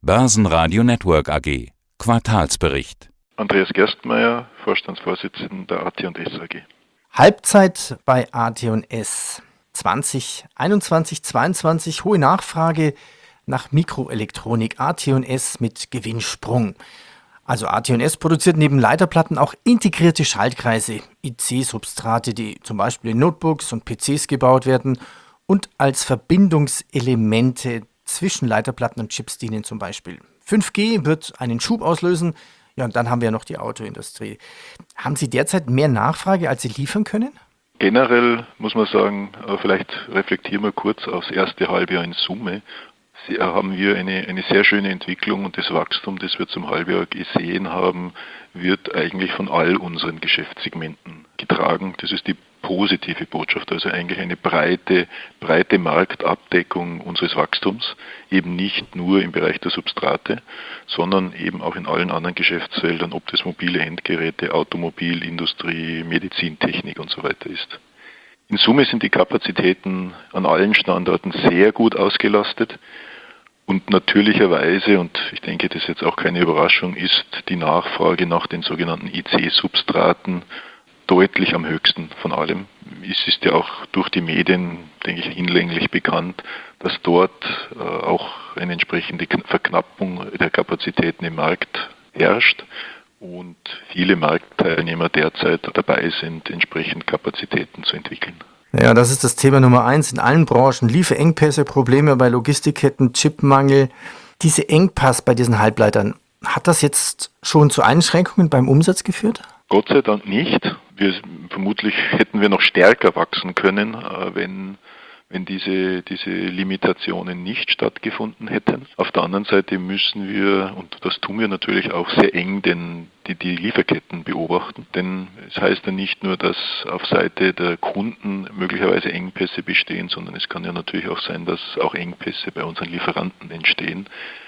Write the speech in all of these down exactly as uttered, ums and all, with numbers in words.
Börsenradio Network A G. Quartalsbericht. Andreas Gerstmeier, Vorstandsvorsitzender der A T und S A G. Halbzeit bei A T und S. zwanzig einundzwanzig zweiundzwanzig hohe Nachfrage nach Mikroelektronik. A T und S mit Gewinnsprung. Also A T und S produziert neben Leiterplatten auch integrierte Schaltkreise, I C-Substrate, die zum Beispiel in Notebooks und P Cs gebaut werden und als Verbindungselemente zwischen Leiterplatten und Chips dienen zum Beispiel. fünf G wird einen Schub auslösen, ja, und dann haben wir ja noch die Autoindustrie. Haben Sie derzeit mehr Nachfrage, als Sie liefern können? Generell muss man sagen, vielleicht reflektieren wir kurz aufs erste Halbjahr in Summe. Haben wir eine, eine sehr schöne Entwicklung und das Wachstum, das wir zum Halbjahr gesehen haben, wird eigentlich von all unseren Geschäftssegmenten getragen. Das ist die positive Botschaft, also eigentlich eine breite, breite Marktabdeckung unseres Wachstums, eben nicht nur im Bereich der Substrate, sondern eben auch in allen anderen Geschäftsfeldern, ob das mobile Endgeräte, Automobilindustrie, Medizintechnik und so weiter ist. In Summe sind die Kapazitäten an allen Standorten sehr gut ausgelastet. Und natürlicherweise, und ich denke, das ist jetzt auch keine Überraschung, ist die Nachfrage nach den sogenannten I C-Substraten deutlich am höchsten von allem. Es ist ja auch durch die Medien, denke ich, hinlänglich bekannt, dass dort äh, auch eine entsprechende Verknappung der Kapazitäten im Markt herrscht und viele Marktteilnehmer derzeit dabei sind, entsprechend Kapazitäten zu entwickeln. Ja, das ist das Thema Nummer eins in allen Branchen. Lieferengpässe, Probleme bei Logistikketten, Chipmangel. Diese Engpass bei diesen Halbleitern, hat das jetzt schon zu Einschränkungen beim Umsatz geführt? Gott sei Dank nicht. Wir, vermutlich hätten wir noch stärker wachsen können, wenn, wenn diese, diese Limitationen nicht stattgefunden hätten. Auf der anderen Seite müssen wir, und das tun wir natürlich auch sehr eng, den, die, die Lieferketten beobachten. Denn es heißt ja nicht nur, dass auf Seite der Kunden möglicherweise Engpässe bestehen, sondern es kann ja natürlich auch sein, dass auch Engpässe bei unseren Lieferanten entstehen,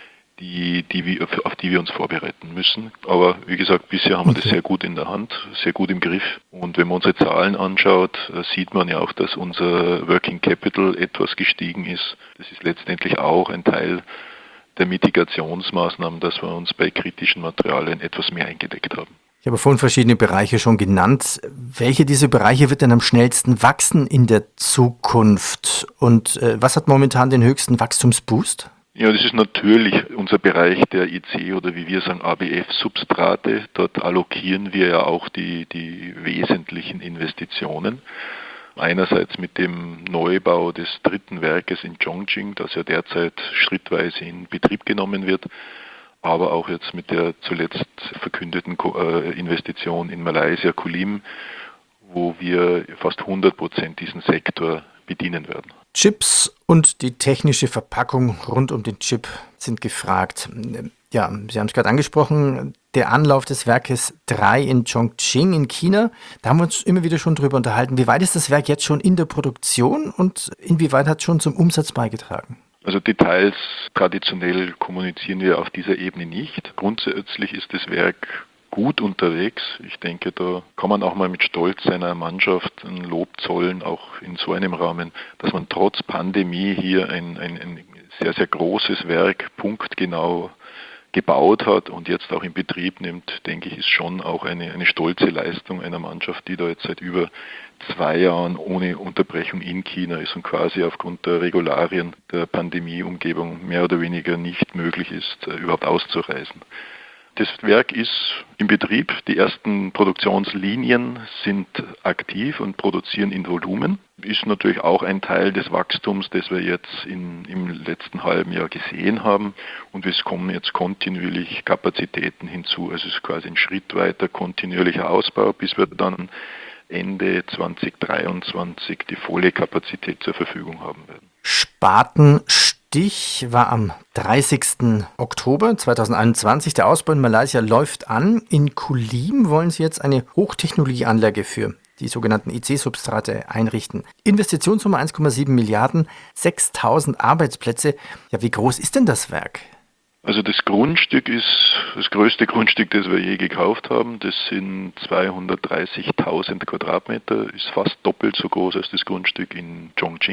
Die, die wir, auf die wir uns vorbereiten müssen. Aber wie gesagt, bisher haben wir das sehr gut in der Hand, sehr gut im Griff. Und wenn man unsere Zahlen anschaut, sieht man ja auch, dass unser Working Capital etwas gestiegen ist. Das ist letztendlich auch ein Teil der Mitigationsmaßnahmen, dass wir uns bei kritischen Materialien etwas mehr eingedeckt haben. Ich habe vorhin verschiedene Bereiche schon genannt. Welche dieser Bereiche wird denn am schnellsten wachsen in der Zukunft? Und äh, was hat momentan den höchsten Wachstumsboost? Ja, das ist natürlich unser Bereich der I C oder wie wir sagen A B F-Substrate. Dort allokieren wir ja auch die, die wesentlichen Investitionen. Einerseits mit dem Neubau des dritten Werkes in Chongqing, das ja derzeit schrittweise in Betrieb genommen wird, aber auch jetzt mit der zuletzt verkündeten Investition in Malaysia, Kulim, wo wir fast hundert Prozent diesen Sektor bedienen werden. Chips und die technische Verpackung rund um den Chip sind gefragt. Ja, Sie haben es gerade angesprochen, der Anlauf des Werkes drei in Chongqing in China, da haben wir uns immer wieder schon drüber unterhalten. Wie weit ist das Werk jetzt schon in der Produktion und inwieweit hat es schon zum Umsatz beigetragen? Also Details traditionell kommunizieren wir auf dieser Ebene nicht. Grundsätzlich ist das Werk gut unterwegs. Ich denke, da kann man auch mal mit Stolz seiner Mannschaft ein Lob zollen, auch in so einem Rahmen, dass man trotz Pandemie hier ein, ein, ein sehr, sehr großes Werk punktgenau gebaut hat und jetzt auch in Betrieb nimmt, denke ich, ist schon auch eine, eine stolze Leistung einer Mannschaft, die da jetzt seit über zwei Jahren ohne Unterbrechung in China ist und quasi aufgrund der Regularien der Pandemieumgebung mehr oder weniger nicht möglich ist, überhaupt auszureisen. Das Werk ist in Betrieb. Die ersten Produktionslinien sind aktiv und produzieren in Volumen. Ist natürlich auch ein Teil des Wachstums, das wir jetzt in, im letzten halben Jahr gesehen haben. Und es kommen jetzt kontinuierlich Kapazitäten hinzu. Also es ist quasi ein schrittweiter kontinuierlicher Ausbau, bis wir dann Ende zwanzig dreiundzwanzig die volle Kapazität zur Verfügung haben werden. Spatenstich war am dreißigsten Oktober zweitausendeinundzwanzig. Der Ausbau in Malaysia läuft an. In Kulim wollen Sie jetzt eine Hochtechnologieanlage für die sogenannten I C-Substrate einrichten. Investitionssumme eins Komma sieben Milliarden, sechstausend Arbeitsplätze. Ja, wie groß ist denn das Werk? Also das Grundstück ist das größte Grundstück, das wir je gekauft haben. Das sind zweihundertdreißigtausend Quadratmeter, ist fast doppelt so groß als das Grundstück in Chongqing.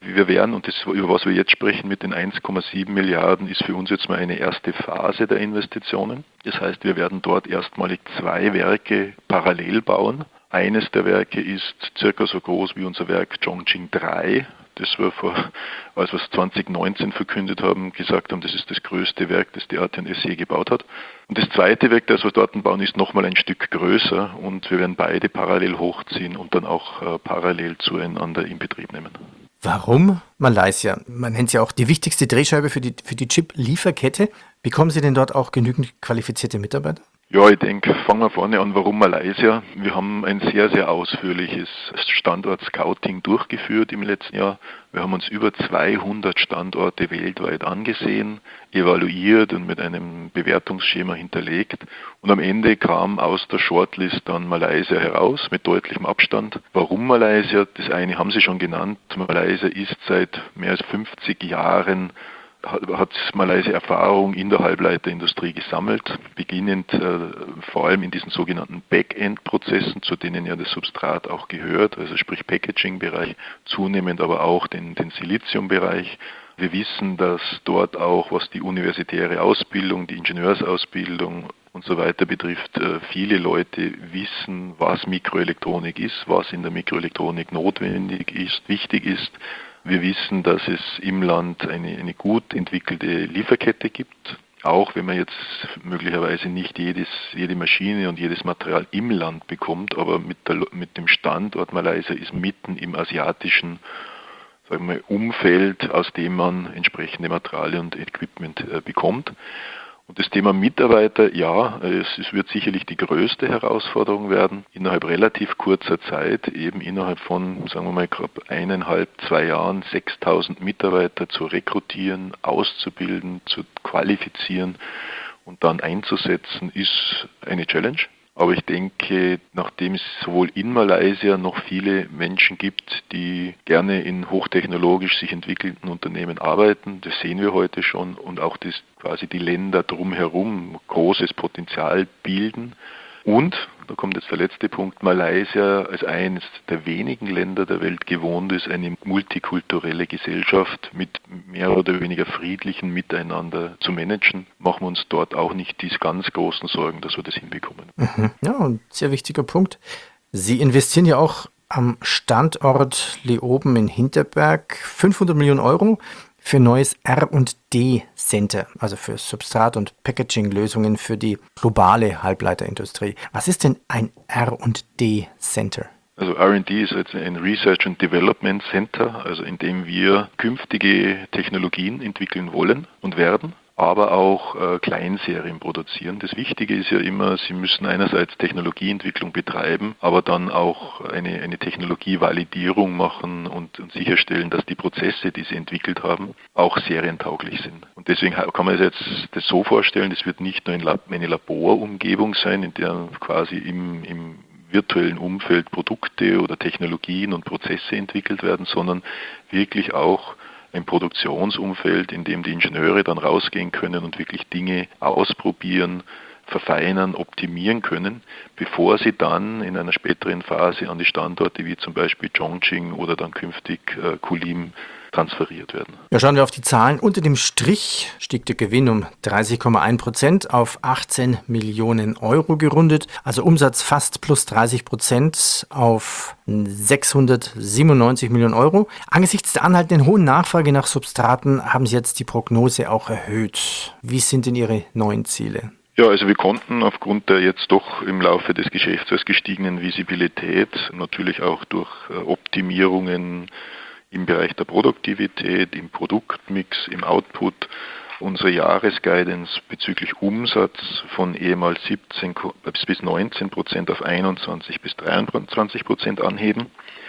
Wir werden, und das, über was wir jetzt sprechen mit den eins Komma sieben Milliarden, ist für uns jetzt mal eine erste Phase der Investitionen. Das heißt, wir werden dort erstmalig zwei Werke parallel bauen. Eines der Werke ist circa so groß wie unser Werk Chongqing drei. Das wir vor, als wir es zwanzig neunzehn verkündet haben, gesagt haben, das ist das größte Werk, das die A T und S je gebaut hat. Und das zweite Werk, das wir dort bauen, ist nochmal ein Stück größer und wir werden beide parallel hochziehen und dann auch äh, parallel zueinander in Betrieb nehmen. Warum Malaysia? Man nennt es ja auch die wichtigste Drehscheibe für die, für die Chip-Lieferkette. Bekommen Sie denn dort auch genügend qualifizierte Mitarbeiter? Ja, ich denke, fangen wir vorne an, warum Malaysia? Wir haben ein sehr, sehr ausführliches Standort-Scouting durchgeführt im letzten Jahr. Wir haben uns über zweihundert Standorte weltweit angesehen, evaluiert und mit einem Bewertungsschema hinterlegt. Und am Ende kam aus der Shortlist dann Malaysia heraus, mit deutlichem Abstand. Warum Malaysia? Das eine haben Sie schon genannt. Malaysia ist seit mehr als fünfzig Jahren hat Malaysia Erfahrung in der Halbleiterindustrie gesammelt, beginnend äh, vor allem in diesen sogenannten Backend-Prozessen, zu denen ja das Substrat auch gehört, also sprich Packaging-Bereich, zunehmend aber auch den, den Silizium-Bereich. Wir wissen, dass dort auch, was die universitäre Ausbildung, die Ingenieursausbildung und so weiter betrifft, äh, viele Leute wissen, was Mikroelektronik ist, was in der Mikroelektronik notwendig ist, wichtig ist. Wir wissen, dass es im Land eine, eine gut entwickelte Lieferkette gibt, auch wenn man jetzt möglicherweise nicht jedes, jede Maschine und jedes Material im Land bekommt, aber mit, der, mit dem Standort Malaysia ist mitten im asiatischen, sagen wir, Umfeld, aus dem man entsprechende Materialien und Equipment äh, bekommt. Und das Thema Mitarbeiter, ja, es, es wird sicherlich die größte Herausforderung werden, innerhalb relativ kurzer Zeit, eben innerhalb von, sagen wir mal, knapp eineinhalb, zwei Jahren, sechstausend Mitarbeiter zu rekrutieren, auszubilden, zu qualifizieren und dann einzusetzen, ist eine Challenge. Aber ich denke, nachdem es sowohl in Malaysia noch viele Menschen gibt, die gerne in hochtechnologisch sich entwickelnden Unternehmen arbeiten, das sehen wir heute schon, und auch das quasi die Länder drumherum großes Potenzial bilden. Und, da kommt jetzt der letzte Punkt, Malaysia als eines der wenigen Länder der Welt gewohnt ist, eine multikulturelle Gesellschaft mit mehr oder weniger friedlichen Miteinander zu managen, machen wir uns dort auch nicht die ganz großen Sorgen, dass wir das hinbekommen. Mhm. Ja, ein sehr wichtiger Punkt. Sie investieren ja auch am Standort Leoben in Hinterberg fünfhundert Millionen Euro für neues R und D-Center, also für Substrat- und Packaging-Lösungen für die globale Halbleiterindustrie. Was ist denn ein R und D-Center? Also R und D ist jetzt ein Research and Development Center, also in dem wir künftige Technologien entwickeln wollen und werden, aber auch äh, Kleinserien produzieren. Das Wichtige ist ja immer, Sie müssen einerseits Technologieentwicklung betreiben, aber dann auch eine, eine Technologievalidierung machen und, und sicherstellen, dass die Prozesse, die Sie entwickelt haben, auch serientauglich sind. Und deswegen kann man sich jetzt das so vorstellen, das wird nicht nur eine Laborumgebung sein, in der quasi im, im virtuellen Umfeld Produkte oder Technologien und Prozesse entwickelt werden, sondern wirklich auch ein Produktionsumfeld, in dem die Ingenieure dann rausgehen können und wirklich Dinge ausprobieren, verfeinern, optimieren können, bevor sie dann in einer späteren Phase an die Standorte wie zum Beispiel Chongqing oder dann künftig äh, Kulim transferiert werden. Ja, schauen wir auf die Zahlen. Unter dem Strich stieg der Gewinn um dreißig Komma eins Prozent auf achtzehn Millionen Euro gerundet, also Umsatz fast plus dreißig Prozent auf sechshundertsiebenundneunzig Millionen Euro. Angesichts der anhaltenden hohen Nachfrage nach Substraten haben Sie jetzt die Prognose auch erhöht. Wie sind denn Ihre neuen Ziele? Ja, also wir konnten aufgrund der jetzt doch im Laufe des Geschäftsjahres gestiegenen Visibilität, natürlich auch durch Optimierungen im Bereich der Produktivität, im Produktmix, im Output, unsere Jahresguidance bezüglich Umsatz von ehemals siebzehn bis neunzehn Prozent auf einundzwanzig bis dreiundzwanzig Prozent anheben.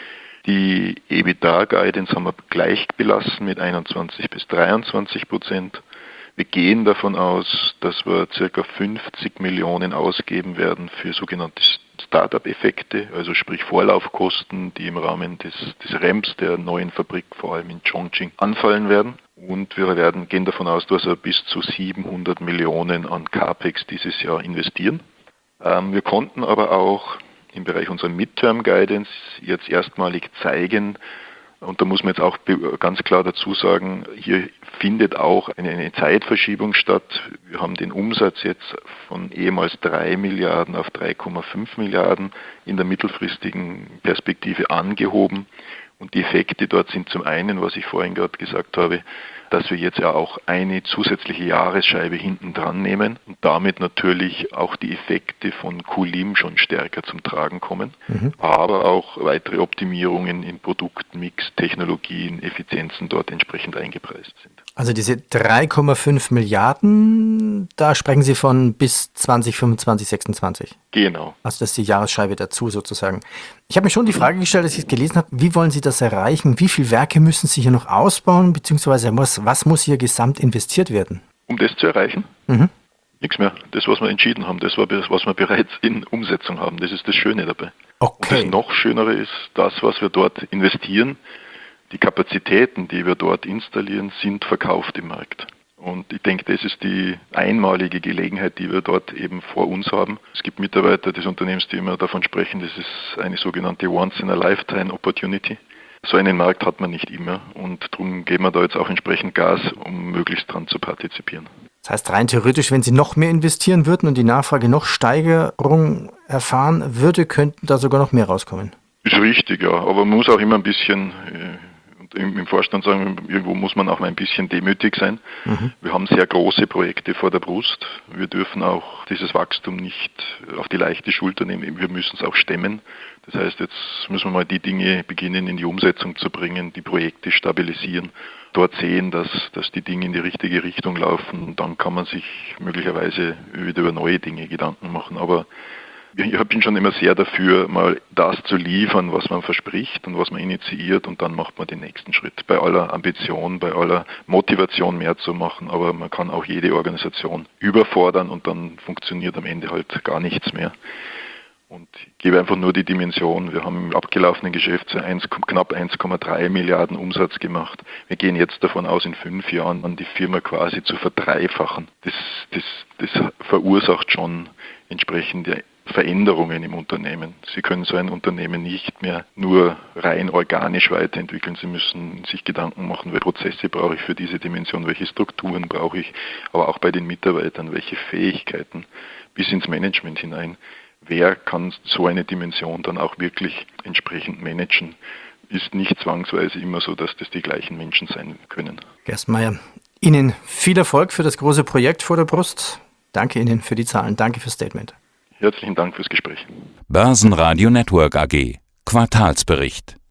Die EBITDA-Guidance haben wir gleich belassen mit einundzwanzig bis dreiundzwanzig Prozent. Wir gehen davon aus, dass wir ca. fünfzig Millionen ausgeben werden für sogenannte Start-up-Effekte, also sprich Vorlaufkosten, die im Rahmen des, des R E M S der neuen Fabrik, vor allem in Chongqing, anfallen werden. Und wir werden, gehen davon aus, dass wir bis zu siebenhundert Millionen an CAPEX dieses Jahr investieren. Ähm, wir konnten aber auch im Bereich unserer Midterm Guidance jetzt erstmalig zeigen, Und da muss man jetzt auch ganz klar dazu sagen, hier findet auch eine, eine Zeitverschiebung statt. Wir haben den Umsatz jetzt von ehemals drei Milliarden auf drei Komma fünf Milliarden in der mittelfristigen Perspektive angehoben. Und die Effekte dort sind zum einen, was ich vorhin gerade gesagt habe, dass wir jetzt ja auch eine zusätzliche Jahresscheibe hinten dran nehmen und damit natürlich auch die Effekte von Kulim schon stärker zum Tragen kommen, mhm. aber auch weitere Optimierungen in Produktmix, Technologien, Effizienzen dort entsprechend eingepreist sind. Also diese drei Komma fünf Milliarden, da sprechen Sie von bis zwanzig fünfundzwanzig, sechsundzwanzig. Genau. Also das ist die Jahresscheibe dazu sozusagen. Ich habe mir schon die Frage gestellt, als ich es gelesen habe, wie wollen Sie das erreichen? Wie viele Werke müssen Sie hier noch ausbauen, beziehungsweise was, was muss hier gesamt investiert werden? Um das zu erreichen? Mhm. Nichts mehr. Das, was wir entschieden haben, das war das, was wir bereits in Umsetzung haben. Das ist das Schöne dabei. Okay. Und das noch Schönere ist, das, was wir dort investieren, die Kapazitäten, die wir dort installieren, sind verkauft im Markt. Und ich denke, das ist die einmalige Gelegenheit, die wir dort eben vor uns haben. Es gibt Mitarbeiter des Unternehmens, die immer davon sprechen, das ist eine sogenannte Once-in-a-Lifetime-Opportunity. So einen Markt hat man nicht immer und darum geben wir da jetzt auch entsprechend Gas, um möglichst dran zu partizipieren. Das heißt, rein theoretisch, wenn Sie noch mehr investieren würden und die Nachfrage noch Steigerung erfahren würde, könnten da sogar noch mehr rauskommen. Ist richtig, ja. Aber man muss auch immer ein bisschen äh, im Vorstand sagen, irgendwo muss man auch mal ein bisschen demütig sein. Mhm. Wir haben sehr große Projekte vor der Brust. Wir dürfen auch dieses Wachstum nicht auf die leichte Schulter nehmen. Wir müssen es auch stemmen. Das heißt, jetzt müssen wir mal die Dinge beginnen, in die Umsetzung zu bringen, die Projekte stabilisieren, dort sehen, dass, dass die Dinge in die richtige Richtung laufen. Und dann kann man sich möglicherweise wieder über neue Dinge Gedanken machen. Aber ich bin schon immer sehr dafür, mal das zu liefern, was man verspricht und was man initiiert, und dann macht man den nächsten Schritt. Bei aller Ambition, bei aller Motivation mehr zu machen, aber man kann auch jede Organisation überfordern und dann funktioniert am Ende halt gar nichts mehr. Und ich gebe einfach nur die Dimension, wir haben im abgelaufenen Geschäftsjahr eins, knapp eins Komma drei Milliarden Umsatz gemacht. Wir gehen jetzt davon aus, in fünf Jahren an die Firma quasi zu verdreifachen. Das, das, das verursacht schon entsprechende Veränderungen im Unternehmen. Sie können so ein Unternehmen nicht mehr nur rein organisch weiterentwickeln. Sie müssen sich Gedanken machen, welche Prozesse brauche ich für diese Dimension, welche Strukturen brauche ich, aber auch bei den Mitarbeitern, welche Fähigkeiten bis ins Management hinein. Wer kann so eine Dimension dann auch wirklich entsprechend managen? Ist nicht zwangsweise immer so, dass das die gleichen Menschen sein können. Gerstenmaier, Ihnen viel Erfolg für das große Projekt vor der Brust. Danke Ihnen für die Zahlen. Danke fürs Statement. Herzlichen Dank fürs Gespräch. Börsenradio Network A G. Quartalsbericht.